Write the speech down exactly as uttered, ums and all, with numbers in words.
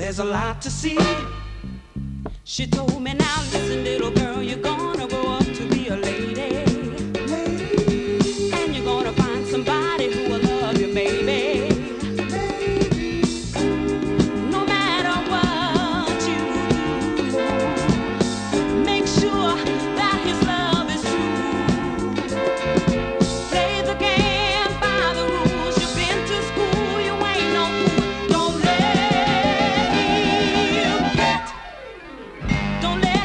there's a lot to see. She told me, now listen, little girl, you're gonna grow up to be a lady. Lady. And you're gonna find somebody who will love you, baby. Baby. No matter what you do, make sure that his love is true. Play the game by the rules. You've been to school, you ain't no fool. Don't let him get, don't let